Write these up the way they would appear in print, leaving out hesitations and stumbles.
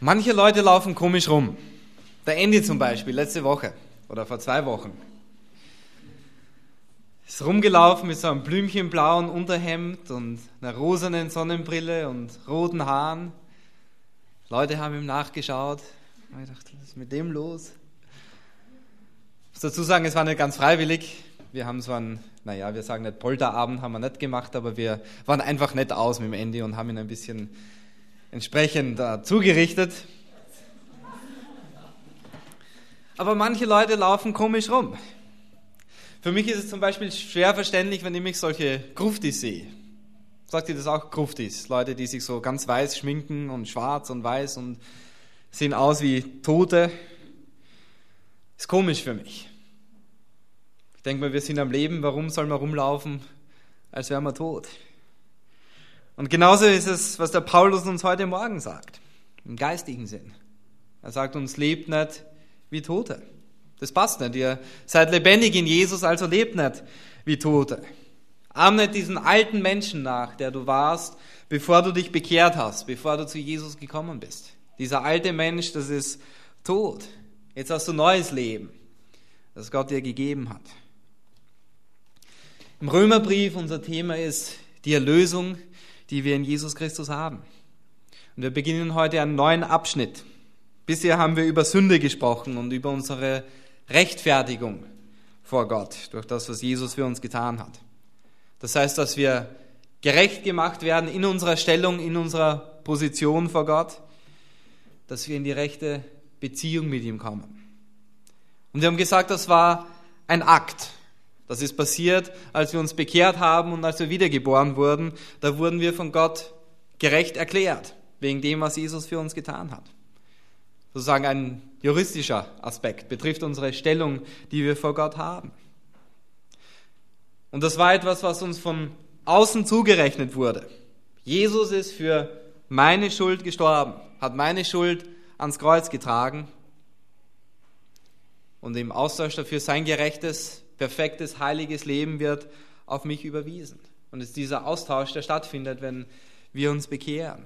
Manche Leute laufen komisch rum. Der Andy zum Beispiel, letzte Woche oder vor 2 Wochen. Ist rumgelaufen mit so einem blümchenblauen Unterhemd und einer rosanen Sonnenbrille und roten Haaren. Leute haben ihm nachgeschaut. Ich dachte, was ist mit dem los? Ich muss dazu sagen, es war nicht ganz freiwillig. Wir haben so einen, wir sagen nicht Polterabend, haben wir nicht gemacht, aber wir waren einfach nett aus mit dem Andy und haben ihn ein bisschen entsprechend zugerichtet. Aber manche Leute laufen komisch rum. Für mich ist es zum Beispiel schwer verständlich, wenn ich mich solche Gruftis sehe. Sagt ihr das auch, Gruftis? Leute, die sich so ganz weiß schminken und schwarz und weiß und sehen aus wie Tote. Ist komisch für mich. Ich denke mal, wir sind am Leben, warum soll man rumlaufen, als wären wir tot? Und genauso ist es, was der Paulus uns heute Morgen sagt, im geistigen Sinn. Er sagt uns, lebt nicht wie Tote. Das passt nicht. Ihr seid lebendig in Jesus, also lebt nicht wie Tote. Ahm nicht diesen alten Menschen nach, der du warst, bevor du dich bekehrt hast, bevor du zu Jesus gekommen bist. Dieser alte Mensch, das ist tot. Jetzt hast du neues Leben, das Gott dir gegeben hat. Im Römerbrief, unser Thema ist die Erlösung, die wir in Jesus Christus haben. Und wir beginnen heute einen neuen Abschnitt. Bisher haben wir über Sünde gesprochen und über unsere Rechtfertigung vor Gott, durch das, was Jesus für uns getan hat. Das heißt, dass wir gerecht gemacht werden in unserer Stellung, in unserer Position vor Gott, dass wir in die rechte Beziehung mit ihm kommen. Und wir haben gesagt, das war ein Akt. Das ist passiert, als wir uns bekehrt haben und als wir wiedergeboren wurden. Da wurden wir von Gott gerecht erklärt, wegen dem, was Jesus für uns getan hat. Sozusagen ein juristischer Aspekt, betrifft unsere Stellung, die wir vor Gott haben. Und das war etwas, was uns von außen zugerechnet wurde. Jesus ist für meine Schuld gestorben, hat meine Schuld ans Kreuz getragen und im Austausch dafür sein gerechtes, perfektes, heiliges Leben wird auf mich überwiesen. Und es ist dieser Austausch, der stattfindet, wenn wir uns bekehren.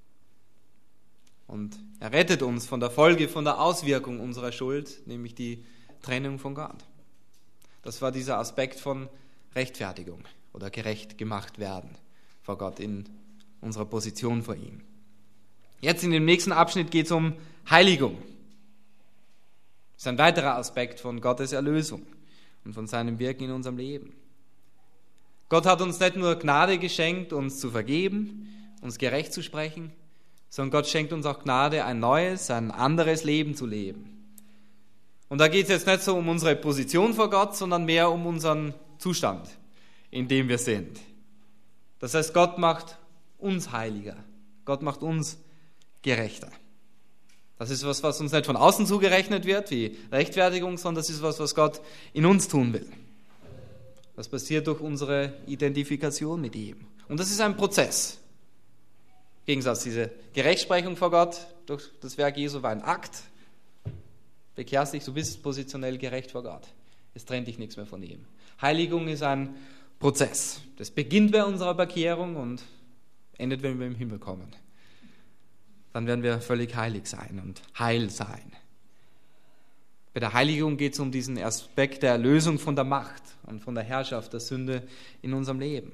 Und er rettet uns von der Folge, von der Auswirkung unserer Schuld, nämlich die Trennung von Gott. Das war dieser Aspekt von Rechtfertigung oder gerecht gemacht werden vor Gott in unserer Position vor ihm. Jetzt in dem nächsten Abschnitt geht es um Heiligung. Das ist ein weiterer Aspekt von Gottes Erlösung und von seinem Wirken in unserem Leben. Gott hat uns nicht nur Gnade geschenkt, uns zu vergeben, uns gerecht zu sprechen, sondern Gott schenkt uns auch Gnade, ein neues, ein anderes Leben zu leben. Und da geht es jetzt nicht so um unsere Position vor Gott, sondern mehr um unseren Zustand, in dem wir sind. Das heißt, Gott macht uns heiliger. Gott macht uns gerechter. Das ist was uns nicht von außen zugerechnet wird, wie Rechtfertigung, sondern das ist was Gott in uns tun will. Das passiert durch unsere Identifikation mit ihm. Und das ist ein Prozess. Im Gegensatz, diese Gerechtsprechung vor Gott durch das Werk Jesu war ein Akt. Bekehrst dich, du bist positionell gerecht vor Gott. Es trennt dich nichts mehr von ihm. Heiligung ist ein Prozess. Das beginnt bei unserer Bekehrung und endet, wenn wir im Himmel kommen. Dann werden wir völlig heilig sein und heil sein. Bei der Heiligung geht es um diesen Aspekt der Erlösung von der Macht und von der Herrschaft der Sünde in unserem Leben.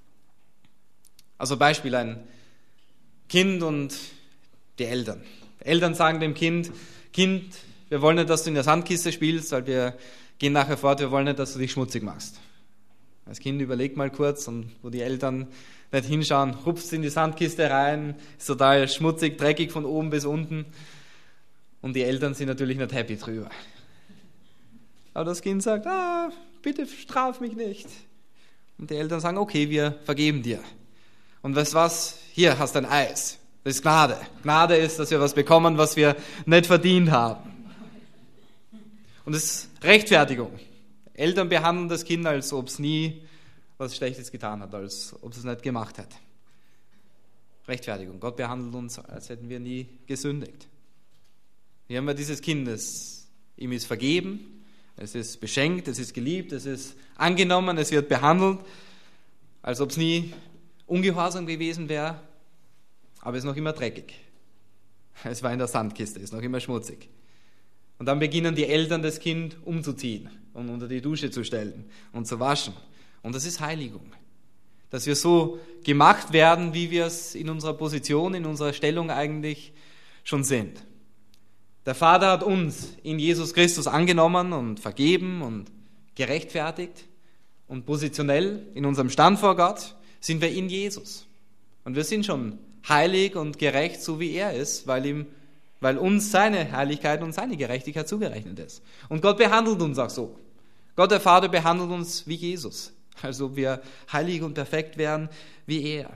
Also Beispiel, ein Kind und die Eltern. Eltern sagen dem Kind, wir wollen nicht, dass du in der Sandkiste spielst, weil wir gehen nachher fort, wir wollen nicht, dass du dich schmutzig machst. Das Kind überlegt mal kurz und wo die Eltern nicht hinschauen, hupst in die Sandkiste rein, ist total schmutzig, dreckig von oben bis unten und die Eltern sind natürlich nicht happy drüber. Aber das Kind sagt, bitte straf mich nicht. Und die Eltern sagen, okay, wir vergeben dir. Und weißt du was? Hier hast du ein Eis. Das ist Gnade. Gnade ist, dass wir was bekommen, was wir nicht verdient haben. Und das ist Rechtfertigung. Eltern behandeln das Kind, als ob es nie was Schlechtes getan hat, als ob es nicht gemacht hat. Rechtfertigung. Gott behandelt uns, als hätten wir nie gesündigt. Hier haben wir dieses Kind, ihm ist vergeben, es ist beschenkt, es ist geliebt, es ist angenommen, es wird behandelt, als ob es nie ungehorsam gewesen wäre, aber es ist noch immer dreckig. Es war in der Sandkiste, ist noch immer schmutzig. Und dann beginnen die Eltern das Kind umzuziehen und unter die Dusche zu stellen und zu waschen. Und das ist Heiligung. Dass wir so gemacht werden, wie wir es in unserer Position, in unserer Stellung eigentlich schon sind. Der Vater hat uns in Jesus Christus angenommen und vergeben und gerechtfertigt. Und positionell in unserem Stand vor Gott sind wir in Jesus. Und wir sind schon heilig und gerecht, so wie er ist, weil uns seine Heiligkeit und seine Gerechtigkeit zugerechnet ist. Und Gott behandelt uns auch so. Gott, der Vater, behandelt uns wie Jesus. Also wir heilig und perfekt wären wie er.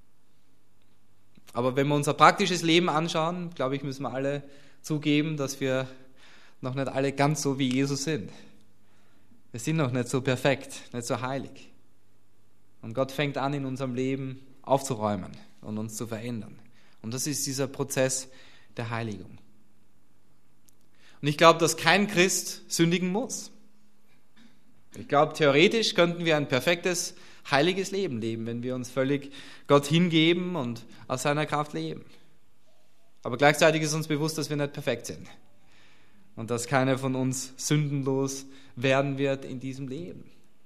Aber wenn wir unser praktisches Leben anschauen, glaube ich, müssen wir alle zugeben, dass wir noch nicht alle ganz so wie Jesus sind. Wir sind noch nicht so perfekt, nicht so heilig. Und Gott fängt an, in unserem Leben aufzuräumen und uns zu verändern. Und das ist dieser Prozess der Heiligung. Und ich glaube, dass kein Christ sündigen muss. Ich glaube, theoretisch könnten wir ein perfektes, heiliges Leben leben, wenn wir uns völlig Gott hingeben und aus seiner Kraft leben. Aber gleichzeitig ist uns bewusst, dass wir nicht perfekt sind und dass keiner von uns sündenlos werden wird in diesem Leben.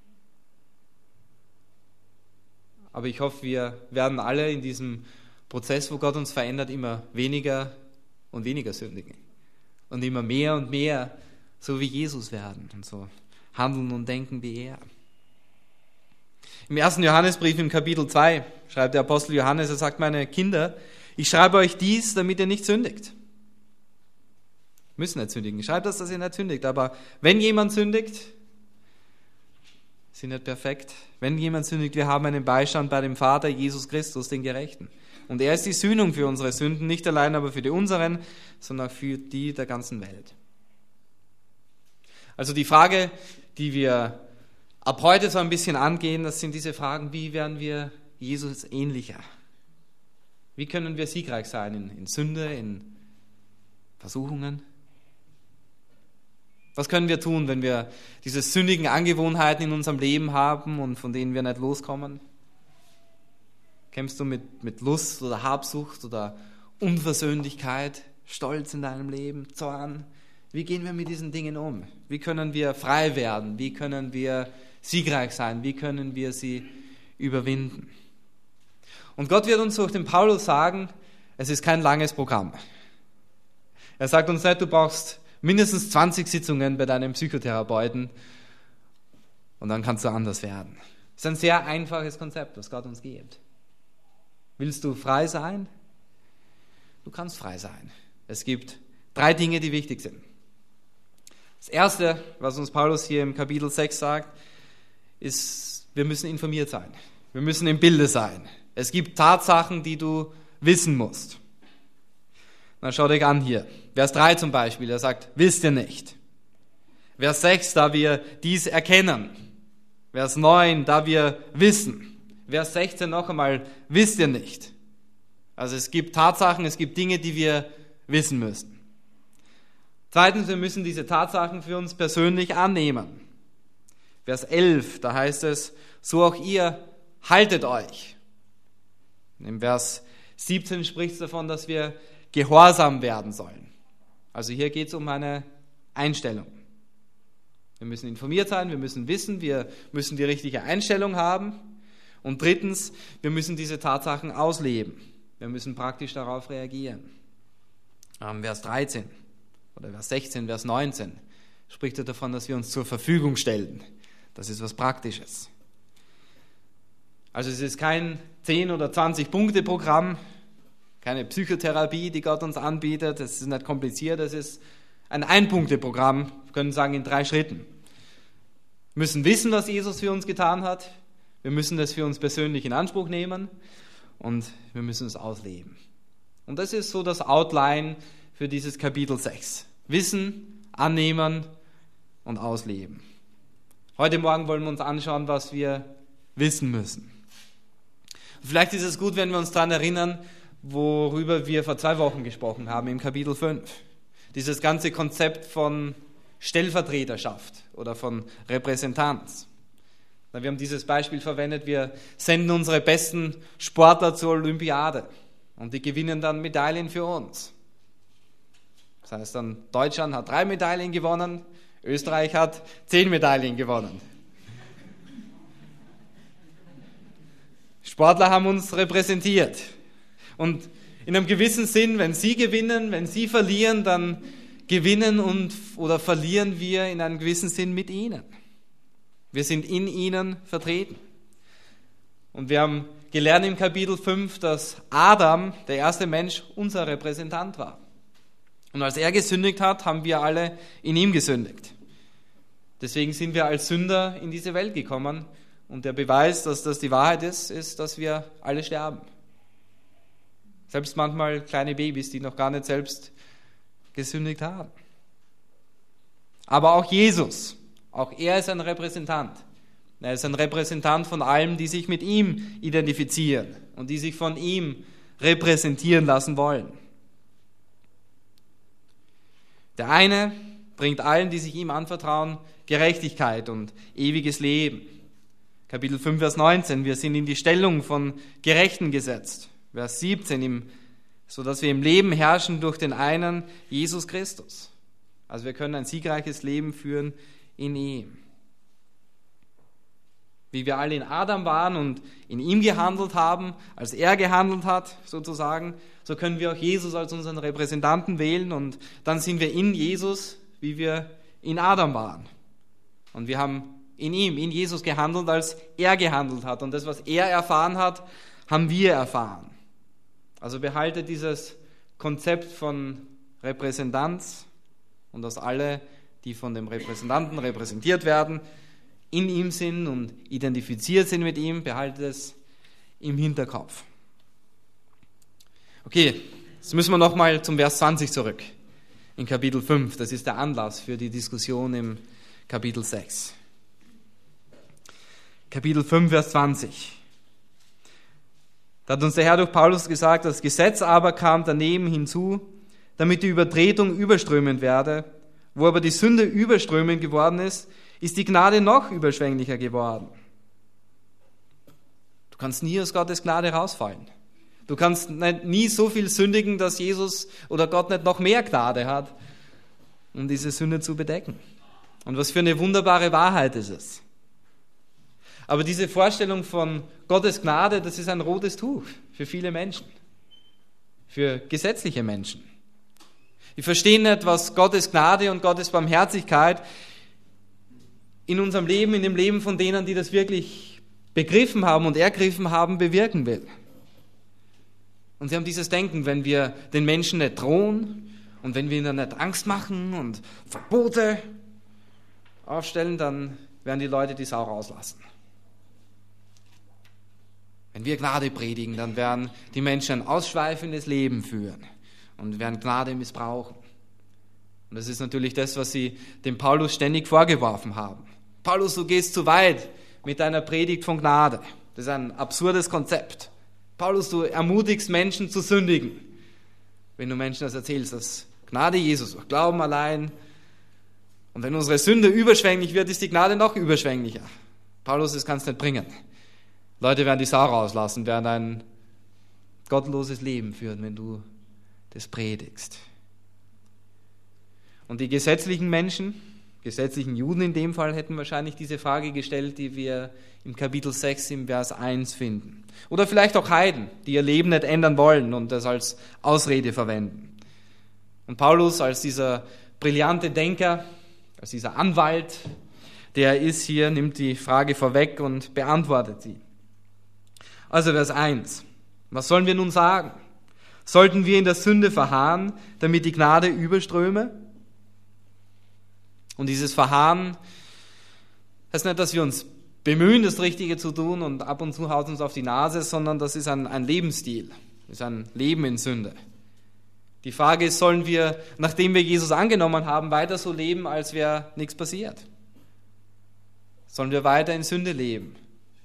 Aber ich hoffe, wir werden alle in diesem Prozess, wo Gott uns verändert, immer weniger und weniger sündigen und immer mehr und mehr so wie Jesus werden und so handeln und denken wie er. Im 1. Johannesbrief im Kapitel 2 schreibt der Apostel Johannes, er sagt, meine Kinder, ich schreibe euch dies, damit ihr nicht sündigt. Müssen nicht sündigen. Ich schreibe das, dass ihr nicht sündigt. Aber wenn jemand sündigt, sind nicht perfekt. Wenn jemand sündigt, wir haben einen Beistand bei dem Vater, Jesus Christus, den Gerechten. Und er ist die Sühnung für unsere Sünden, nicht allein aber für die unseren, sondern für die der ganzen Welt. Also die Frage, die wir ab heute so ein bisschen angehen, das sind diese Fragen, wie werden wir Jesus ähnlicher? Wie können wir siegreich sein in Sünde, in Versuchungen? Was können wir tun, wenn wir diese sündigen Angewohnheiten in unserem Leben haben und von denen wir nicht loskommen? Kämpfst du mit Lust oder Habsucht oder Unversöhnlichkeit, Stolz in deinem Leben, Zorn? Wie gehen wir mit diesen Dingen um? Wie können wir frei werden? Wie können wir siegreich sein? Wie können wir sie überwinden? Und Gott wird uns durch den Paulus sagen, es ist kein langes Programm. Er sagt uns nicht, du brauchst mindestens 20 Sitzungen bei deinem Psychotherapeuten und dann kannst du anders werden. Es ist ein sehr einfaches Konzept, was Gott uns gibt. Willst du frei sein? Du kannst frei sein. Es gibt 3 Dinge, die wichtig sind. Das Erste, was uns Paulus hier im Kapitel 6 sagt, ist, wir müssen informiert sein. Wir müssen im Bilde sein. Es gibt Tatsachen, die du wissen musst. Dann schau dich an hier. Vers 3 zum Beispiel, er sagt, wisst ihr nicht. Vers 6, da wir dies erkennen. Vers 9, da wir wissen. Vers 16 noch einmal, wisst ihr nicht. Also es gibt Tatsachen, es gibt Dinge, die wir wissen müssen. Zweitens, wir müssen diese Tatsachen für uns persönlich annehmen. Vers 11, da heißt es, so auch ihr haltet euch. Im Vers 17 spricht es davon, dass wir gehorsam werden sollen. Also hier geht es um eine Einstellung. Wir müssen informiert sein, wir müssen wissen, wir müssen die richtige Einstellung haben. Und drittens, wir müssen diese Tatsachen ausleben. Wir müssen praktisch darauf reagieren. Vers 13 oder Vers 16, Vers 19 spricht er davon, dass wir uns zur Verfügung stellen. Das ist was Praktisches. Also es ist kein 10- oder 20-Punkte-Programm, keine Psychotherapie, die Gott uns anbietet. Es ist nicht kompliziert, es ist ein Ein-Punkte-Programm, wir können sagen in 3 Schritten. Wir müssen wissen, was Jesus für uns getan hat. Wir müssen das für uns persönlich in Anspruch nehmen und wir müssen es ausleben. Und das ist so das Outline für dieses Kapitel 6. Wissen, annehmen und ausleben. Heute Morgen wollen wir uns anschauen, was wir wissen müssen. Und vielleicht ist es gut, wenn wir uns daran erinnern, worüber wir vor 2 Wochen gesprochen haben, im Kapitel 5. Dieses ganze Konzept von Stellvertreterschaft oder von Repräsentanz. Wir haben dieses Beispiel verwendet, wir senden unsere besten Sportler zur Olympiade und die gewinnen dann Medaillen für uns. Das heißt dann, Deutschland hat 3 Medaillen gewonnen, Österreich hat 10 Medaillen gewonnen. Sportler haben uns repräsentiert. Und in einem gewissen Sinn, wenn sie gewinnen, wenn sie verlieren, dann gewinnen oder verlieren wir in einem gewissen Sinn mit ihnen. Wir sind in ihnen vertreten. Und wir haben gelernt im Kapitel 5, dass Adam, der erste Mensch, unser Repräsentant war. Und als er gesündigt hat, haben wir alle in ihm gesündigt. Deswegen sind wir als Sünder in diese Welt gekommen. Und der Beweis, dass das die Wahrheit ist, dass wir alle sterben. Selbst manchmal kleine Babys, die noch gar nicht selbst gesündigt haben. Aber auch Jesus, auch er ist ein Repräsentant. Er ist ein Repräsentant von allen, die sich mit ihm identifizieren und die sich von ihm repräsentieren lassen wollen. Der eine bringt allen, die sich ihm anvertrauen, Gerechtigkeit und ewiges Leben. Kapitel 5, Vers 19, wir sind in die Stellung von Gerechten gesetzt. Vers 17, sodass wir im Leben herrschen durch den einen, Jesus Christus. Also wir können ein siegreiches Leben führen in ihm. Wie wir alle in Adam waren und in ihm gehandelt haben, als er gehandelt hat, sozusagen, so können wir auch Jesus als unseren Repräsentanten wählen und dann sind wir in Jesus, wie wir in Adam waren. Und wir haben in ihm, in Jesus gehandelt, als er gehandelt hat. Und das, was er erfahren hat, haben wir erfahren. Also behalte dieses Konzept von Repräsentanz und dass alle, die von dem Repräsentanten repräsentiert werden, in ihm sind und identifiziert sind mit ihm, behalte es im Hinterkopf. Okay, jetzt müssen wir nochmal zum Vers 20 zurück, in Kapitel 5. Das ist der Anlass für die Diskussion im Kapitel 6. Kapitel 5, Vers 20. Da hat uns der Herr durch Paulus gesagt, das Gesetz aber kam daneben hinzu, damit die Übertretung überströmend werde. Wo aber die Sünde überströmend geworden ist, ist die Gnade noch überschwänglicher geworden. Du kannst nie aus Gottes Gnade rausfallen. Du kannst nie so viel sündigen, dass Jesus oder Gott nicht noch mehr Gnade hat, um diese Sünde zu bedecken. Und was für eine wunderbare Wahrheit ist es. Aber diese Vorstellung von Gottes Gnade, das ist ein rotes Tuch für viele Menschen, für gesetzliche Menschen. Die verstehen nicht, was Gottes Gnade und Gottes Barmherzigkeit in unserem Leben, in dem Leben von denen, die das wirklich begriffen haben und ergriffen haben, bewirken will. Und sie haben dieses Denken, wenn wir den Menschen nicht drohen und wenn wir ihnen nicht Angst machen und Verbote aufstellen, dann werden die Leute die Sau rauslassen. Wenn wir Gnade predigen, dann werden die Menschen ein ausschweifendes Leben führen und werden Gnade missbrauchen. Und das ist natürlich das, was sie dem Paulus ständig vorgeworfen haben. Paulus, du gehst zu weit mit deiner Predigt von Gnade. Das ist ein absurdes Konzept. Paulus, du ermutigst Menschen zu sündigen, wenn du Menschen das erzählst, dass Gnade Jesus durch Glauben allein. Und wenn unsere Sünde überschwänglich wird, ist die Gnade noch überschwänglicher. Paulus, das kannst du nicht bringen. Leute werden die Sau rauslassen, werden ein gottloses Leben führen, wenn du das predigst. Und die gesetzlichen Menschen, gesetzlichen Juden in dem Fall, hätten wahrscheinlich diese Frage gestellt, die wir im Kapitel 6 im Vers 1 finden. Oder vielleicht auch Heiden, die ihr Leben nicht ändern wollen und das als Ausrede verwenden. Und Paulus als dieser brillante Denker, als dieser Anwalt, der er ist hier, nimmt die Frage vorweg und beantwortet sie. Also Vers 1. Was sollen wir nun sagen? Sollten wir in der Sünde verharren, damit die Gnade überströme? Und dieses Verharren heißt nicht, dass wir uns bemühen, das Richtige zu tun und ab und zu haut uns auf die Nase, sondern das ist ein Lebensstil, das ist ein Leben in Sünde. Die Frage ist, sollen wir, nachdem wir Jesus angenommen haben, weiter so leben, als wäre nichts passiert? Sollen wir weiter in Sünde leben?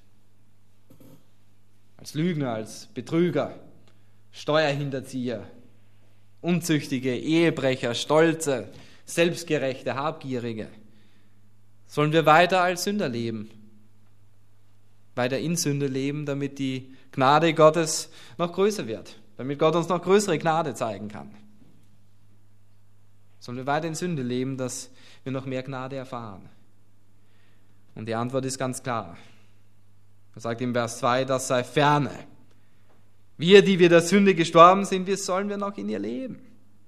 Als Lügner, als Betrüger, Steuerhinterzieher, Unzüchtige, Ehebrecher, Stolze, Selbstgerechte, Habgierige. Sollen wir weiter als Sünder leben? Weiter in Sünde leben, damit die Gnade Gottes noch größer wird, damit Gott uns noch größere Gnade zeigen kann. Sollen wir weiter in Sünde leben, dass wir noch mehr Gnade erfahren? Und die Antwort ist ganz klar. Er sagt im Vers 2, das sei ferne. Wir, die wir der Sünde gestorben sind, wie sollen wir noch in ihr leben?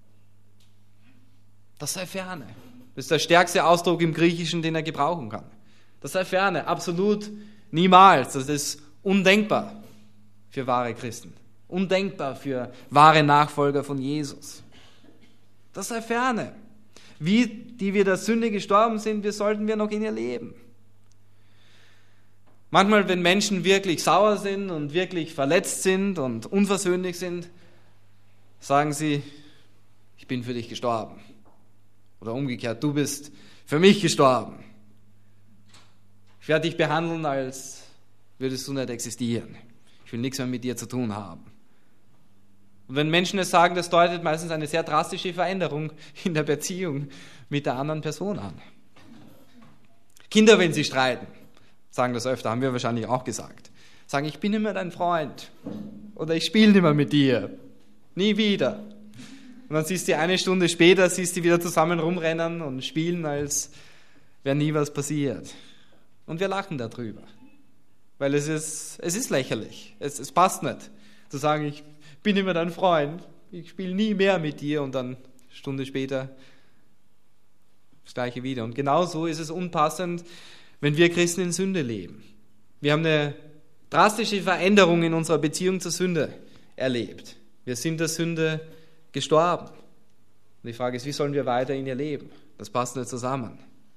Das sei ferne. Das ist der stärkste Ausdruck im Griechischen, den er gebrauchen kann. Das sei ferne, absolut niemals. Das ist undenkbar für wahre Christen. Undenkbar für wahre Nachfolger von Jesus. Das sei ferne. Wir, die wir der Sünde gestorben sind, wie sollten wir noch in ihr leben? Manchmal, wenn Menschen wirklich sauer sind und wirklich verletzt sind und unversöhnlich sind, sagen sie, ich bin für dich gestorben. Oder umgekehrt, du bist für mich gestorben. Ich werde dich behandeln, als würdest du nicht existieren. Ich will nichts mehr mit dir zu tun haben. Und wenn Menschen es sagen, das deutet meistens eine sehr drastische Veränderung in der Beziehung mit der anderen Person an. Kinder, wenn sie streiten, sagen das öfter, haben wir wahrscheinlich auch gesagt. Sagen, ich bin nicht mehr dein Freund. Oder ich spiele nicht mehr mit dir. Nie wieder. Und dann siehst du eine Stunde später, siehst du wieder zusammen rumrennen und spielen, als wäre nie was passiert. Und wir lachen darüber. Weil es ist lächerlich. Es passt nicht. Zu sagen, ich bin nicht mehr dein Freund. Ich spiele nie mehr mit dir. Und dann eine Stunde später das Gleiche wieder. Und genau so ist es unpassend, wenn wir Christen in Sünde leben. Wir haben eine drastische Veränderung in unserer Beziehung zur Sünde erlebt. Wir sind der Sünde gestorben. Und die Frage ist, wie sollen wir weiter in ihr leben? Das passt nicht zusammen.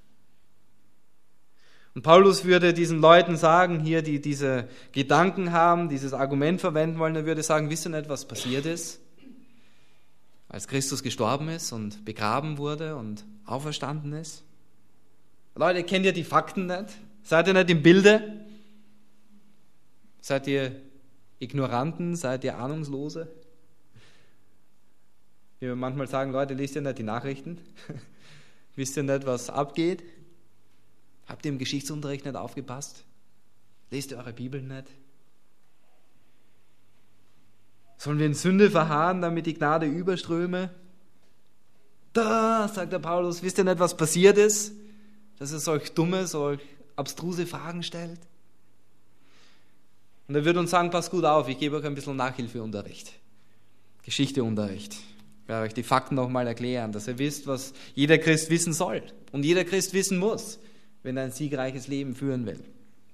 Und Paulus würde diesen Leuten sagen, hier, die diese Gedanken haben, dieses Argument verwenden wollen, er würde sagen, wisst ihr nicht, was passiert ist, als Christus gestorben ist und begraben wurde und auferstanden ist? Leute, kennt ihr die Fakten nicht? Seid ihr nicht im Bilde? Seid ihr Ignoranten? Seid ihr Ahnungslose? Wie wir manchmal sagen, Leute, lest ihr nicht die Nachrichten? Wisst ihr nicht, was abgeht? Habt ihr im Geschichtsunterricht nicht aufgepasst? Lest ihr eure Bibel nicht? Sollen wir in Sünde verharren, damit die Gnade überströme? Da, sagt der Paulus, wisst ihr nicht, was passiert ist? Dass er solch dumme, solch abstruse Fragen stellt? Und er würde uns sagen, passt gut auf, ich gebe euch ein bisschen Nachhilfeunterricht, Geschichteunterricht. Ich werde euch die Fakten nochmal erklären, dass ihr wisst, was jeder Christ wissen soll und jeder Christ wissen muss, wenn er ein siegreiches Leben führen will.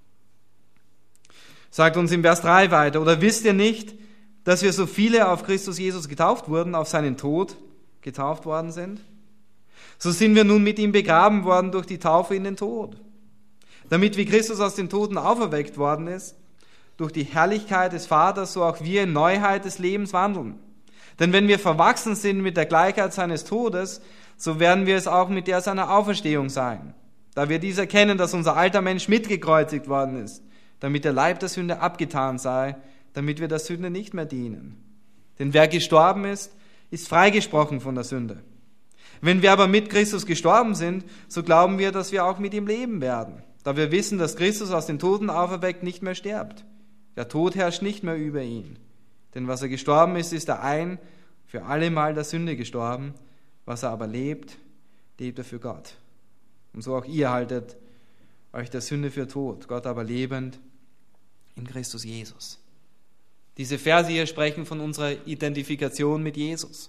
Sagt uns im Vers 3 weiter, oder wisst ihr nicht, dass wir so viele auf Christus Jesus getauft wurden, auf seinen Tod getauft worden sind? So sind wir nun mit ihm begraben worden durch die Taufe in den Tod, damit wie Christus aus den Toten auferweckt worden ist, durch die Herrlichkeit des Vaters, so auch wir in Neuheit des Lebens wandeln. Denn wenn wir verwachsen sind mit der Gleichheit seines Todes, so werden wir es auch mit der seiner Auferstehung sein. Da wir dies erkennen, dass unser alter Mensch mitgekreuzigt worden ist, damit der Leib der Sünde abgetan sei, damit wir der Sünde nicht mehr dienen. Denn wer gestorben ist, ist freigesprochen von der Sünde. Wenn wir aber mit Christus gestorben sind, so glauben wir, dass wir auch mit ihm leben werden, da wir wissen, dass Christus aus den Toten auferweckt nicht mehr stirbt. Der Tod herrscht nicht mehr über ihn. Denn was er gestorben ist, ist er ein für allemal der Sünde gestorben. Was er aber lebt, lebt er für Gott. Und so auch ihr haltet euch der Sünde für tot, Gott aber lebend in Christus Jesus. Diese Verse hier sprechen von unserer Identifikation mit Jesus.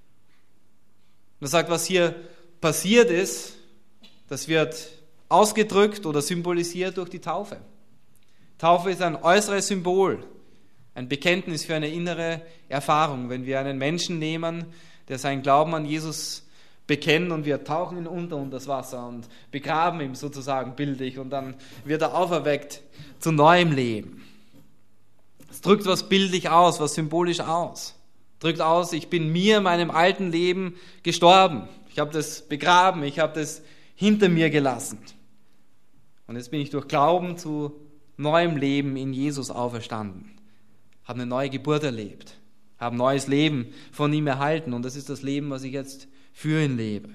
Und er sagt, was hier passiert ist, das wird ausgedrückt oder symbolisiert durch die Taufe. Taufe ist ein äußeres Symbol, ein Bekenntnis für eine innere Erfahrung. Wenn wir einen Menschen nehmen, der seinen Glauben an Jesus bekennt und wir tauchen ihn unter das Wasser und begraben ihn sozusagen bildlich und dann wird er auferweckt zu neuem Leben. Es drückt was bildlich aus, was symbolisch aus. Drückt aus, ich bin mir, meinem alten Leben gestorben. Ich habe das begraben, ich habe das hinter mir gelassen. Und jetzt bin ich durch Glauben zu neuem Leben in Jesus auferstanden. Habe eine neue Geburt erlebt, habe ein neues Leben von ihm erhalten und das ist das Leben, was ich jetzt für ihn lebe.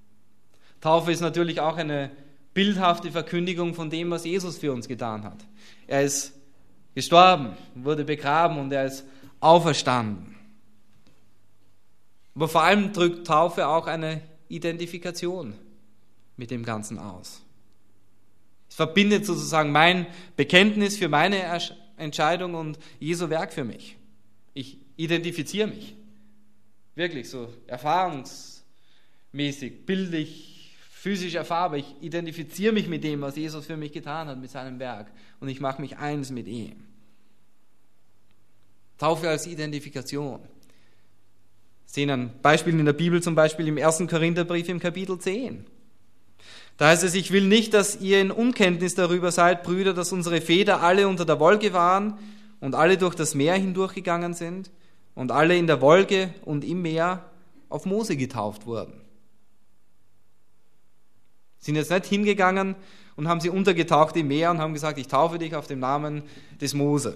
Taufe ist natürlich auch eine bildhafte Verkündigung von dem, was Jesus für uns getan hat. Er ist gestorben, wurde begraben und er ist auferstanden. Aber vor allem drückt Taufe auch eine Identifikation mit dem Ganzen aus. Es verbindet sozusagen mein Bekenntnis für meine Entscheidung und Jesu Werk für mich. Ich identifiziere mich. Wirklich so erfahrungsmäßig, bildlich, physisch erfahrbar. Ich identifiziere mich mit dem, was Jesus für mich getan hat, mit seinem Werk. Und ich mache mich eins mit ihm. Taufe als Identifikation. Wir sehen ein Beispiel in der Bibel, zum Beispiel im 1. Korintherbrief im Kapitel 10. Da heißt es, ich will nicht, dass ihr in Unkenntnis darüber seid, Brüder, dass unsere Väter alle unter der Wolke waren und alle durch das Meer hindurchgegangen sind und alle in der Wolke und im Meer auf Mose getauft wurden. Sind jetzt nicht hingegangen und haben sie untergetaucht im Meer und haben gesagt, ich taufe dich auf den Namen des Mose.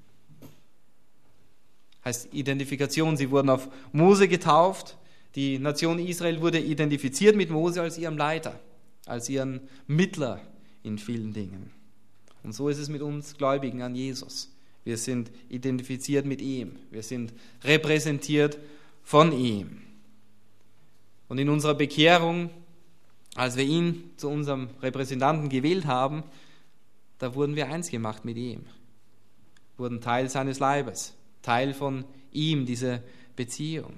Heißt Identifikation, sie wurden auf Mose getauft. Die Nation Israel wurde identifiziert mit Mose als ihrem Leiter, als ihren Mittler in vielen Dingen. Und so ist es mit uns Gläubigen an Jesus. Wir sind identifiziert mit ihm. Wir sind repräsentiert von ihm. Und in unserer Bekehrung, als wir ihn zu unserem Repräsentanten gewählt haben, da wurden wir eins gemacht mit ihm. Wurden Teil seines Leibes, Teil von ihm, diese Beziehung.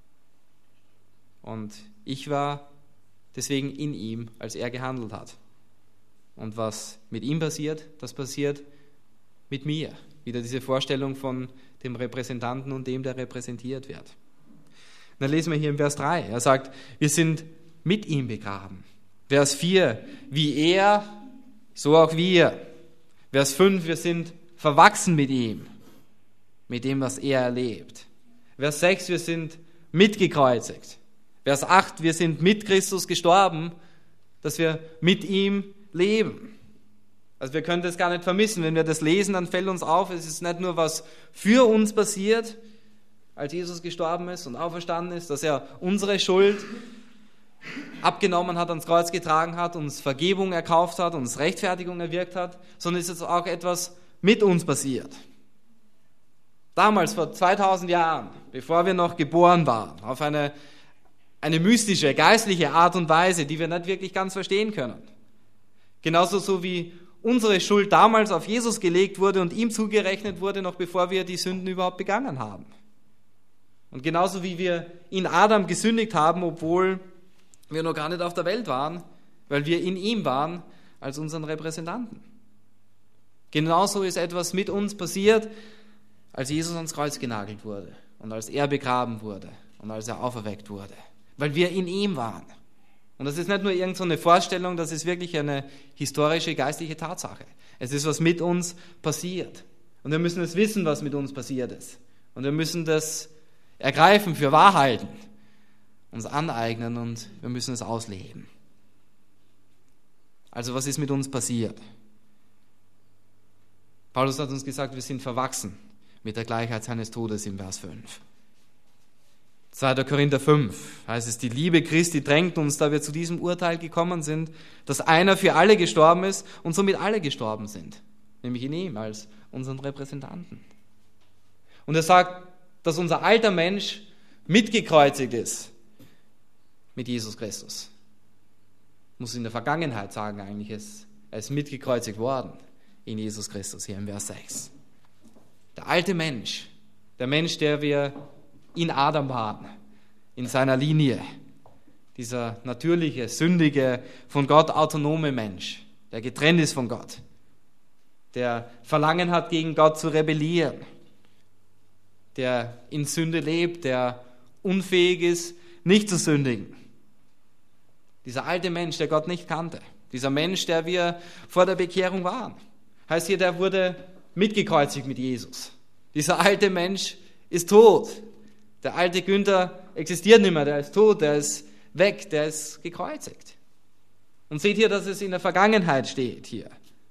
Und ich war deswegen in ihm, als er gehandelt hat. Und was mit ihm passiert, das passiert mit mir. Wieder diese Vorstellung von dem Repräsentanten und dem, der repräsentiert wird. Und dann lesen wir hier im Vers 3. Er sagt, wir sind mit ihm begraben. Vers 4, wie er, so auch wir. Vers 5, wir sind verwachsen mit ihm, mit dem, was er erlebt. Vers 6, wir sind mitgekreuzigt. Vers 8, wir sind mit Christus gestorben, dass wir mit ihm leben. Also wir können das gar nicht vermissen. Wenn wir das lesen, dann fällt uns auf, es ist nicht nur was für uns passiert, als Jesus gestorben ist und auferstanden ist, dass er unsere Schuld abgenommen hat, ans Kreuz getragen hat, uns Vergebung erkauft hat, uns Rechtfertigung erwirkt hat, sondern es ist auch etwas mit uns passiert. Damals, vor 2000 Jahren, bevor wir noch geboren waren, auf eine mystische, geistliche Art und Weise, die wir nicht wirklich ganz verstehen können. Genauso so wie unsere Schuld damals auf Jesus gelegt wurde und ihm zugerechnet wurde, noch bevor wir die Sünden überhaupt begangen haben. Und genauso wie wir in Adam gesündigt haben, obwohl wir noch gar nicht auf der Welt waren, weil wir in ihm waren als unseren Repräsentanten. Genauso ist etwas mit uns passiert, als Jesus ans Kreuz genagelt wurde und als er begraben wurde und als er auferweckt wurde, weil wir in ihm waren. Und das ist nicht nur irgend so eine Vorstellung, das ist wirklich eine historische, geistliche Tatsache. Es ist, was mit uns passiert. Und wir müssen es wissen, was mit uns passiert ist. Und wir müssen das ergreifen für Wahrheiten, uns aneignen und wir müssen es ausleben. Also was ist mit uns passiert? Paulus hat uns gesagt, wir sind verwachsen mit der Gleichheit seines Todes im Vers 5. 2. Korinther 5 heißt es, die Liebe Christi drängt uns, da wir zu diesem Urteil gekommen sind, dass einer für alle gestorben ist und somit alle gestorben sind, nämlich in ihm als unseren Repräsentanten. Und er sagt, dass unser alter Mensch mitgekreuzigt ist mit Jesus Christus. Ich muss in der Vergangenheit sagen eigentlich, er ist mitgekreuzigt worden in Jesus Christus, hier im Vers 6. Der alte Mensch, der Mensch, der wir in Adam waren, in seiner Linie, dieser natürliche, sündige, von Gott autonome Mensch, der getrennt ist von Gott, der Verlangen hat, gegen Gott zu rebellieren, der in Sünde lebt, der unfähig ist, nicht zu sündigen. Dieser alte Mensch, der Gott nicht kannte, dieser Mensch, der wir vor der Bekehrung waren, heißt hier, der wurde mitgekreuzigt mit Jesus. Dieser alte Mensch ist tot. Der alte Günther existiert nicht mehr, der ist tot, der ist weg, der ist gekreuzigt. Und seht hier, dass es in der Vergangenheit steht hier.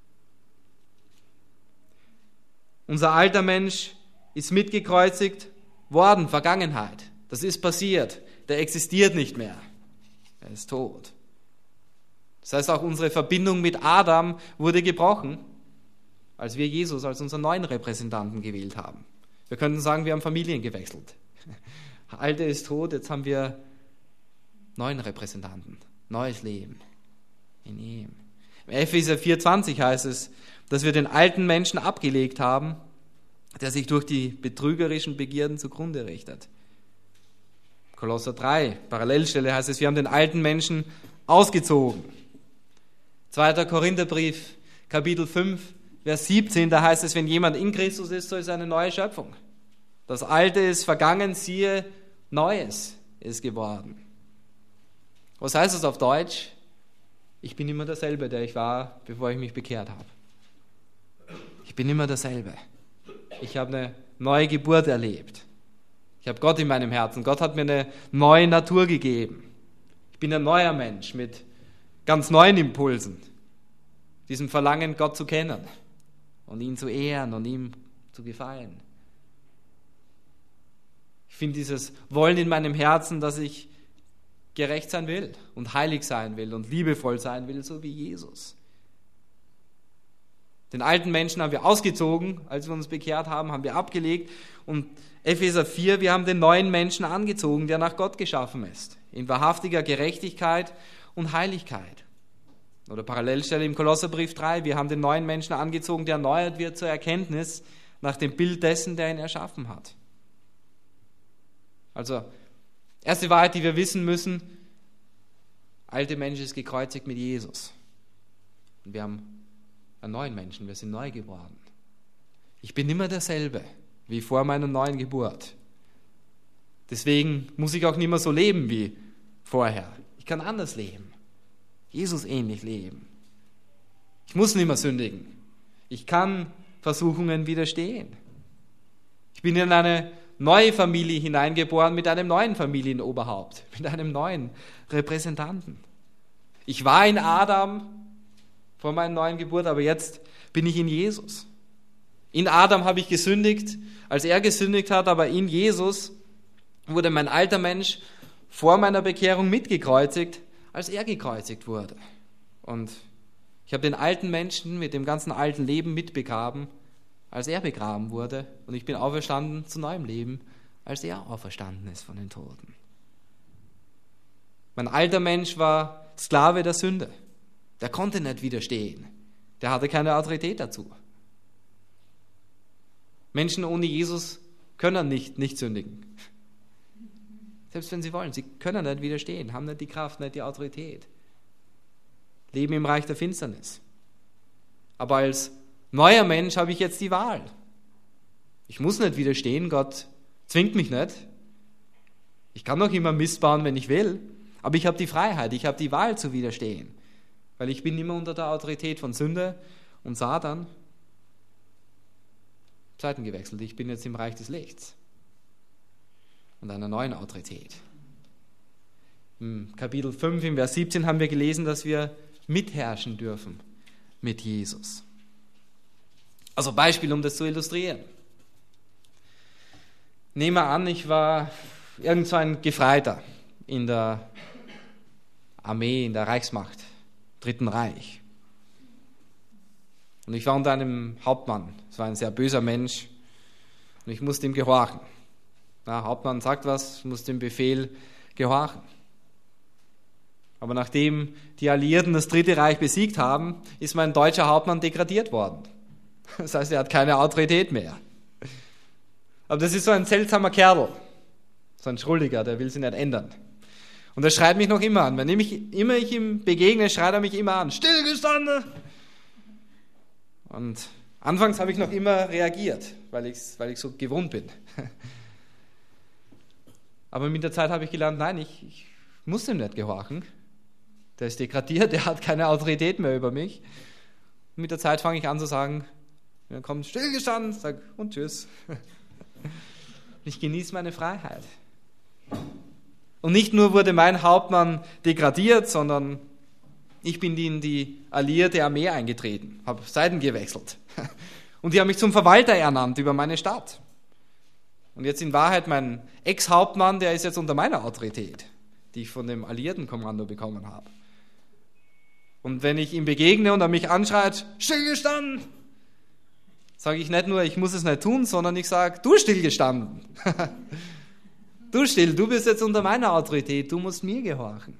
Unser alter Mensch ist mitgekreuzigt worden, Vergangenheit. Das ist passiert, der existiert nicht mehr. Er ist tot. Das heißt, auch unsere Verbindung mit Adam wurde gebrochen, als wir Jesus als unseren neuen Repräsentanten gewählt haben. Wir könnten sagen, wir haben Familien gewechselt. Der Alte ist tot, jetzt haben wir neuen Repräsentanten, neues Leben in ihm. Im Epheser 4,20 heißt es, dass wir den alten Menschen abgelegt haben, der sich durch die betrügerischen Begierden zugrunde richtet. Kolosser 3, Parallelstelle heißt es, wir haben den alten Menschen ausgezogen. 2. Korintherbrief, Kapitel 5, Vers 17, da heißt es, wenn jemand in Christus ist, so ist er eine neue Schöpfung. Das Alte ist vergangen, siehe, Neues ist geworden. Was heißt das auf Deutsch? Ich bin immer derselbe, der ich war, bevor ich mich bekehrt habe. Ich bin immer derselbe. Ich habe eine neue Geburt erlebt. Ich habe Gott in meinem Herzen. Gott hat mir eine neue Natur gegeben. Ich bin ein neuer Mensch mit ganz neuen Impulsen. Diesem Verlangen, Gott zu kennen und ihn zu ehren und ihm zu gefallen. Ich finde dieses Wollen in meinem Herzen, dass ich gerecht sein will und heilig sein will und liebevoll sein will, so wie Jesus. Den alten Menschen haben wir ausgezogen, als wir uns bekehrt haben, haben wir abgelegt. Und Epheser 4, wir haben den neuen Menschen angezogen, der nach Gott geschaffen ist, in wahrhaftiger Gerechtigkeit und Heiligkeit. Oder Parallelstelle im Kolosserbrief 3, wir haben den neuen Menschen angezogen, der erneuert wird zur Erkenntnis nach dem Bild dessen, der ihn erschaffen hat. Also, erste Wahrheit, die wir wissen müssen, alte Mensch ist gekreuzigt mit Jesus. Und wir haben einen neuen Menschen, wir sind neu geworden. Ich bin immer derselbe wie vor meiner neuen Geburt. Deswegen muss ich auch nicht mehr so leben wie vorher. Ich kann anders leben, Jesus ähnlich leben. Ich muss nicht mehr sündigen. Ich kann Versuchungen widerstehen. Ich bin in eine neue Familie hineingeboren mit einem neuen Familienoberhaupt, mit einem neuen Repräsentanten. Ich war in Adam vor meiner neuen Geburt, aber jetzt bin ich in Jesus. In Adam habe ich gesündigt, als er gesündigt hat, aber in Jesus wurde mein alter Mensch vor meiner Bekehrung mitgekreuzigt, als er gekreuzigt wurde. Und ich habe den alten Menschen mit dem ganzen alten Leben mitbegraben, als er begraben wurde, und ich bin auferstanden zu neuem Leben, als er auferstanden ist von den Toten. Mein alter Mensch war Sklave der Sünde. Der konnte nicht widerstehen. Der hatte keine Autorität dazu. Menschen ohne Jesus können nicht sündigen. Selbst wenn sie wollen. Sie können nicht widerstehen, haben nicht die Kraft, nicht die Autorität. Leben im Reich der Finsternis. Aber als neuer Mensch habe ich jetzt die Wahl. Ich muss nicht widerstehen, Gott zwingt mich nicht. Ich kann noch immer Mist bauen, wenn ich will, aber ich habe die Freiheit, ich habe die Wahl zu widerstehen, weil ich bin immer unter der Autorität von Sünde und Satan. Seiten gewechselt, ich bin jetzt im Reich des Lichts und einer neuen Autorität. Im Kapitel 5, im Vers 17 haben wir gelesen, dass wir mitherrschen dürfen mit Jesus. Also Beispiel, um das zu illustrieren. Nehmen wir an, ich war irgend so ein Gefreiter in der Armee, in der Reichsmacht, Dritten Reich. Und ich war unter einem Hauptmann. Es war ein sehr böser Mensch. Und ich musste ihm gehorchen. Der Hauptmann sagt was, ich muss dem Befehl gehorchen. Aber nachdem die Alliierten das Dritte Reich besiegt haben, ist mein deutscher Hauptmann degradiert worden. Das heißt, er hat keine Autorität mehr. Aber das ist so ein seltsamer Kerl, so ein Schrulliger, der will sich nicht ändern. Und er schreit mich noch immer an. Wenn ich ihm begegne, schreit er mich immer an. Stillgestanden! Und anfangs habe ich noch immer reagiert, weil ich so gewohnt bin. Aber mit der Zeit habe ich gelernt, nein, ich muss ihm nicht gehorchen. Der ist degradiert, der hat keine Autorität mehr über mich. Und mit der Zeit fange ich an zu sagen, dann kommt stillgestanden, sag und tschüss. Ich genieße meine Freiheit. Und nicht nur wurde mein Hauptmann degradiert, sondern ich bin in die alliierte Armee eingetreten, habe Seiten gewechselt. Und die haben mich zum Verwalter ernannt über meine Stadt. Und jetzt in Wahrheit mein Ex-Hauptmann, der ist jetzt unter meiner Autorität, die ich von dem Alliiertenkommando bekommen habe. Und wenn ich ihm begegne und er mich anschreit, stillgestanden, sage ich nicht nur, ich muss es nicht tun, sondern ich sage, du stillgestanden. du still, du bist jetzt unter meiner Autorität, du musst mir gehorchen.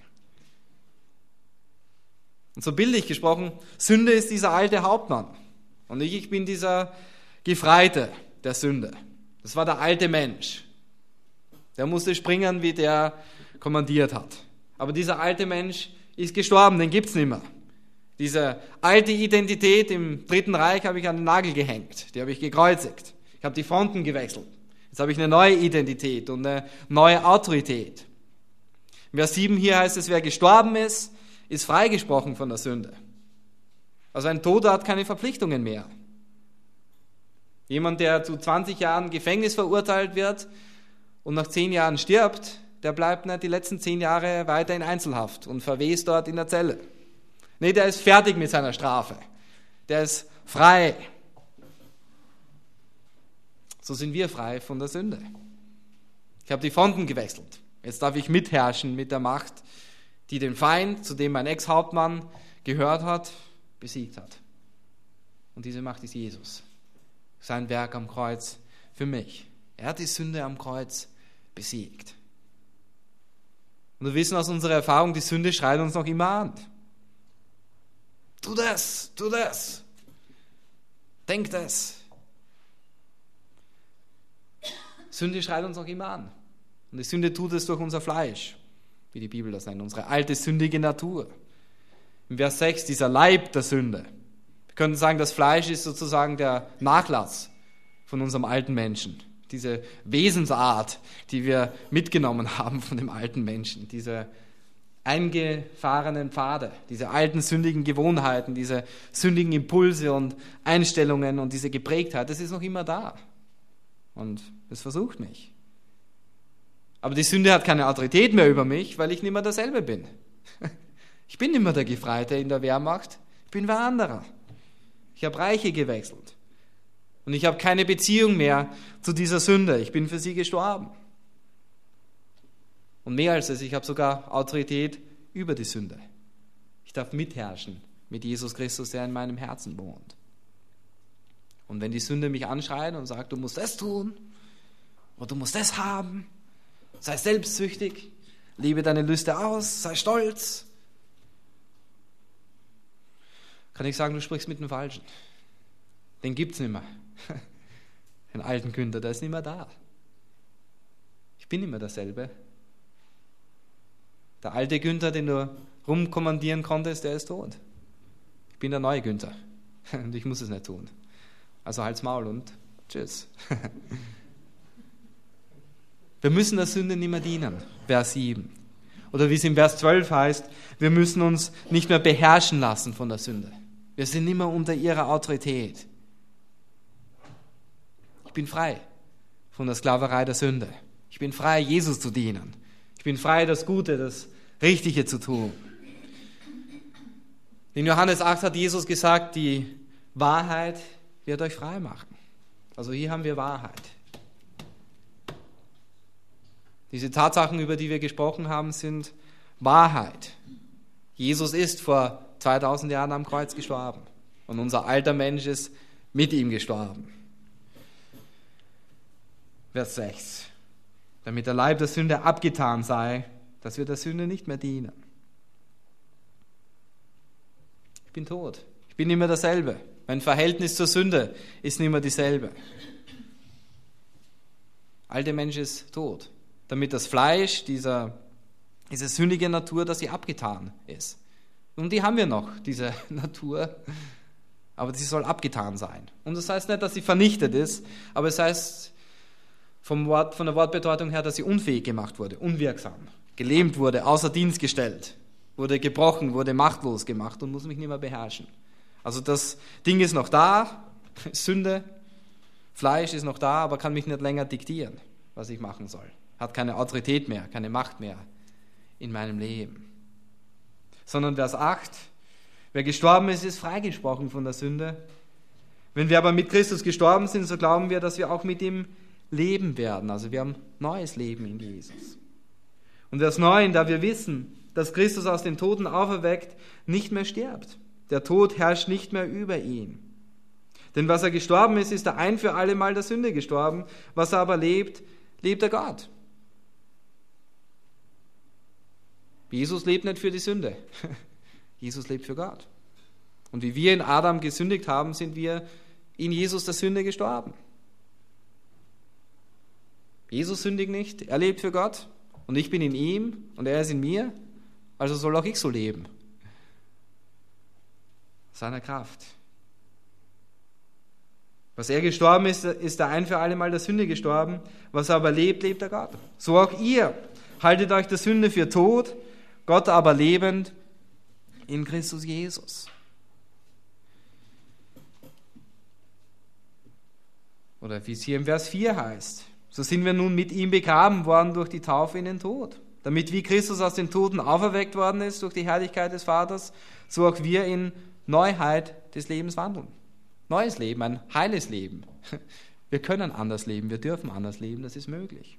Und so bildlich gesprochen, Sünde ist dieser alte Hauptmann. Und ich bin dieser Gefreite der Sünde. Das war der alte Mensch. Der musste springen, wie der kommandiert hat. Aber dieser alte Mensch ist gestorben, den gibt's nicht mehr. Diese alte Identität im Dritten Reich habe ich an den Nagel gehängt. Die habe ich gekreuzigt. Ich habe die Fronten gewechselt. Jetzt habe ich eine neue Identität und eine neue Autorität. In Vers 7 hier heißt es, wer gestorben ist freigesprochen von der Sünde. Also ein Toter hat keine Verpflichtungen mehr. Jemand, der zu 20 Jahren Gefängnis verurteilt wird und nach 10 Jahren stirbt, der bleibt nicht die letzten 10 Jahre weiter in Einzelhaft und verwest dort in der Zelle. Nee, der ist fertig mit seiner Strafe. Der ist frei. So sind wir frei von der Sünde. Ich habe die Fronten gewechselt. Jetzt darf ich mitherrschen mit der Macht, die den Feind, zu dem mein Ex-Hauptmann gehört hat, besiegt hat. Und diese Macht ist Jesus. Sein Werk am Kreuz für mich. Er hat die Sünde am Kreuz besiegt. Und wir wissen aus unserer Erfahrung, die Sünde schreit uns noch immer an. Tu das, denk das. Sünde schreit uns noch immer an. Und die Sünde tut es durch unser Fleisch, wie die Bibel das nennt, unsere alte sündige Natur. Im Vers 6, dieser Leib der Sünde. Wir können sagen, das Fleisch ist sozusagen der Nachlass von unserem alten Menschen. Diese Wesensart, die wir mitgenommen haben von dem alten Menschen. Diese eingefahrenen Pfade, diese alten sündigen Gewohnheiten, diese sündigen Impulse und Einstellungen und diese Geprägtheit, das ist noch immer da. Und es versucht mich. Aber die Sünde hat keine Autorität mehr über mich, weil ich nicht mehr derselbe bin. Ich bin nicht mehr der Gefreite in der Wehrmacht, ich bin wer anderer. Ich habe Reiche gewechselt. Und ich habe keine Beziehung mehr zu dieser Sünde. Ich bin für sie gestorben. Und mehr als das, ich habe sogar Autorität über die Sünde. Ich darf mitherrschen mit Jesus Christus, der in meinem Herzen wohnt. Und wenn die Sünde mich anschreit und sagt, du musst das tun oder du musst das haben, sei selbstsüchtig, liebe deine Lüste aus, sei stolz, kann ich sagen, du sprichst mit dem Falschen. Den gibt es nicht mehr. Den alten Günther, der ist nicht mehr da. Ich bin nicht mehr derselbe. Der alte Günther, den du rumkommandieren konntest, der ist tot. Ich bin der neue Günther und ich muss es nicht tun. Also halt's Maul und tschüss. Wir müssen der Sünde nicht mehr dienen, Vers 7. Oder wie es im Vers 12 heißt, wir müssen uns nicht mehr beherrschen lassen von der Sünde. Wir sind nicht mehr unter ihrer Autorität. Ich bin frei von der Sklaverei der Sünde. Ich bin frei, Jesus zu dienen. Ich bin frei, das Gute, das Richtige zu tun. In Johannes 8 hat Jesus gesagt, die Wahrheit wird euch frei machen. Also hier haben wir Wahrheit. Diese Tatsachen, über die wir gesprochen haben, sind Wahrheit. Jesus ist vor 2000 Jahren am Kreuz gestorben und unser alter Mensch ist mit ihm gestorben. Vers 6. Damit der Leib der Sünde abgetan sei, dass wir der Sünde nicht mehr dienen. Ich bin tot. Ich bin nicht mehr derselbe. Mein Verhältnis zur Sünde ist nicht mehr dieselbe. Alte Mensch ist tot. Damit das Fleisch, diese sündige Natur, dass sie abgetan ist. Und die haben wir noch, diese Natur, aber sie soll abgetan sein. Und das heißt nicht, dass sie vernichtet ist, aber es heißt von der Wortbedeutung her, dass sie unfähig gemacht wurde, unwirksam, gelähmt wurde, außer Dienst gestellt, wurde gebrochen, wurde machtlos gemacht und muss mich nicht mehr beherrschen. Also das Ding ist noch da, Sünde, Fleisch ist noch da, aber kann mich nicht länger diktieren, was ich machen soll. Hat keine Autorität mehr, keine Macht mehr in meinem Leben. Sondern Vers 8, wer gestorben ist, ist freigesprochen von der Sünde. Wenn wir aber mit Christus gestorben sind, so glauben wir, dass wir auch mit ihm leben werden. Also wir haben neues Leben in Jesus. Und Vers 9, da wir wissen, dass Christus aus den Toten auferweckt, nicht mehr stirbt. Der Tod herrscht nicht mehr über ihn. Denn was er gestorben ist, ist er ein für alle Mal der Sünde gestorben. Was er aber lebt, lebt er Gott. Jesus lebt nicht für die Sünde. Jesus lebt für Gott. Und wie wir in Adam gesündigt haben, sind wir in Jesus der Sünde gestorben. Jesus sündigt nicht, er lebt für Gott und ich bin in ihm und er ist in mir, also soll auch ich so leben. Seiner Kraft. Was er gestorben ist, ist er ein für alle Mal der Sünde gestorben. Was er aber lebt, lebt er Gott. So auch ihr. Haltet euch der Sünde für tot, Gott aber lebend in Christus Jesus. Oder wie es hier im Vers 4 heißt. So sind wir nun mit ihm begraben worden durch die Taufe in den Tod. Damit wie Christus aus den Toten auferweckt worden ist durch die Herrlichkeit des Vaters, so auch wir in Neuheit des Lebens wandeln. Neues Leben, ein heiles Leben. Wir können anders leben, wir dürfen anders leben, das ist möglich.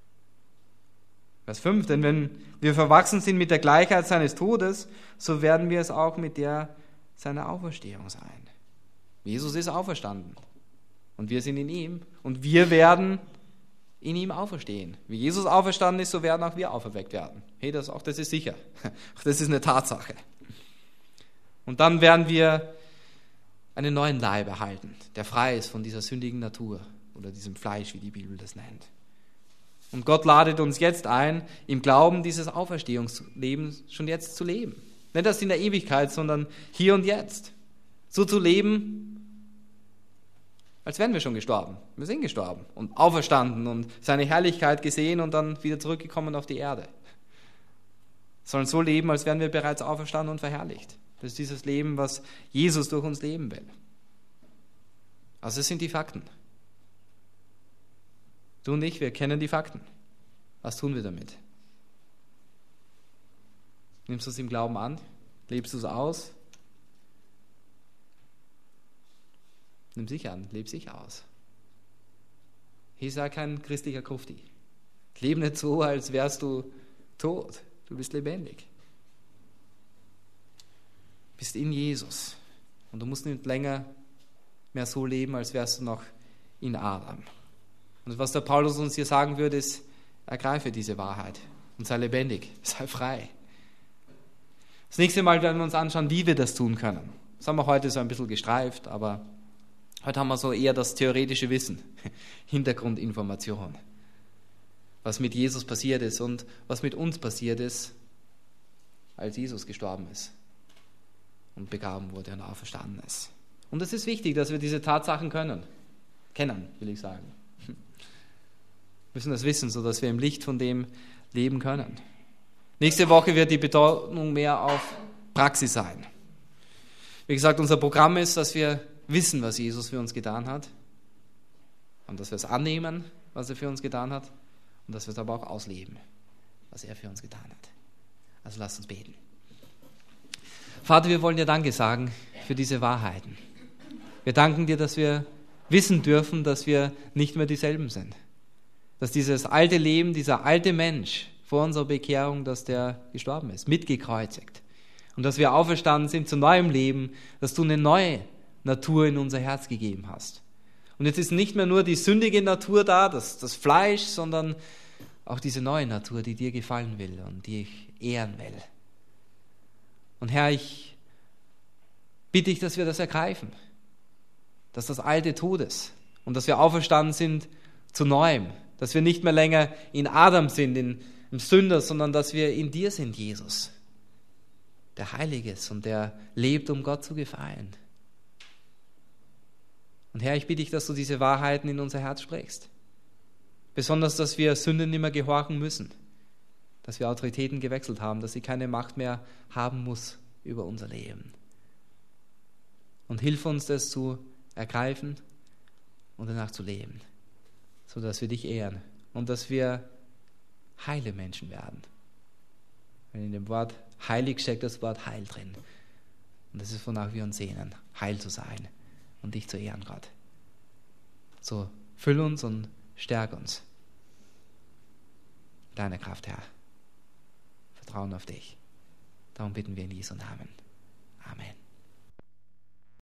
Vers 5, denn wenn wir verwachsen sind mit der Gleichheit seines Todes, so werden wir es auch mit der seiner Auferstehung sein. Jesus ist auferstanden und wir sind in ihm und wir werden in ihm auferstehen. Wie Jesus auferstanden ist, so werden auch wir auferweckt werden. Hey, das ist sicher. Das ist eine Tatsache. Und dann werden wir einen neuen Leib erhalten, der frei ist von dieser sündigen Natur oder diesem Fleisch, wie die Bibel das nennt. Und Gott ladet uns jetzt ein, im Glauben dieses Auferstehungslebens schon jetzt zu leben. Nicht erst in der Ewigkeit, sondern hier und jetzt. So zu leben, als wären wir schon gestorben. Wir sind gestorben und auferstanden und seine Herrlichkeit gesehen und dann wieder zurückgekommen auf die Erde. Wir sollen so leben, als wären wir bereits auferstanden und verherrlicht. Das ist dieses Leben, was Jesus durch uns leben will. Also es sind die Fakten. Du und ich, wir kennen die Fakten. Was tun wir damit? Nimmst du es im Glauben an? Lebst du es aus? Nimm sich an, leb sich aus. Hier sei kein christlicher Grufti. Lebe nicht so, als wärst du tot. Du bist lebendig. Du bist in Jesus. Und du musst nicht länger mehr so leben, als wärst du noch in Adam. Und was der Paulus uns hier sagen würde, ist, ergreife diese Wahrheit und sei lebendig, sei frei. Das nächste Mal werden wir uns anschauen, wie wir das tun können. Das haben wir heute so ein bisschen gestreift, aber heute haben wir so eher das theoretische Wissen, Hintergrundinformation, was mit Jesus passiert ist und was mit uns passiert ist, als Jesus gestorben ist und begraben wurde und auferstanden ist. Und es ist wichtig, dass wir diese Tatsachen kennen, will ich sagen. Wir müssen das wissen, sodass wir im Licht von dem leben können. Nächste Woche wird die Betonung mehr auf Praxis sein. Wie gesagt, unser Programm ist, dass wir wissen, was Jesus für uns getan hat und dass wir es annehmen, was er für uns getan hat und dass wir es aber auch ausleben, was er für uns getan hat. Also lasst uns beten. Vater, wir wollen dir Danke sagen für diese Wahrheiten. Wir danken dir, dass wir wissen dürfen, dass wir nicht mehr dieselben sind. Dass dieses alte Leben, dieser alte Mensch vor unserer Bekehrung, dass der gestorben ist, mitgekreuzigt. Und dass wir auferstanden sind zu neuem Leben, dass du eine neue Natur in unser Herz gegeben hast. Und jetzt ist nicht mehr nur die sündige Natur da, das Fleisch, sondern auch diese neue Natur, die dir gefallen will und die ich ehren will. Und Herr, ich bitte dich, dass wir das ergreifen, dass das Alte tot ist und dass wir auferstanden sind zu Neuem, dass wir nicht mehr länger in Adam sind, im Sünder, sondern dass wir in dir sind, Jesus, der heilig ist und der lebt, um Gott zu gefallen. Und Herr, ich bitte dich, dass du diese Wahrheiten in unser Herz sprichst. Besonders, dass wir Sünde nicht mehr gehorchen müssen, dass wir Autoritäten gewechselt haben, dass sie keine Macht mehr haben muss über unser Leben. Und hilf uns, das zu ergreifen und danach zu leben, sodass wir dich ehren und dass wir heile Menschen werden. Weil in dem Wort heilig steckt das Wort heil drin. Und das ist, wonach wir uns sehnen, heil zu sein und dich zu ehren, Gott. So, füll uns und stärk uns. Deine Kraft, Herr. Vertrauen auf dich. Darum bitten wir in Jesu Namen. Amen.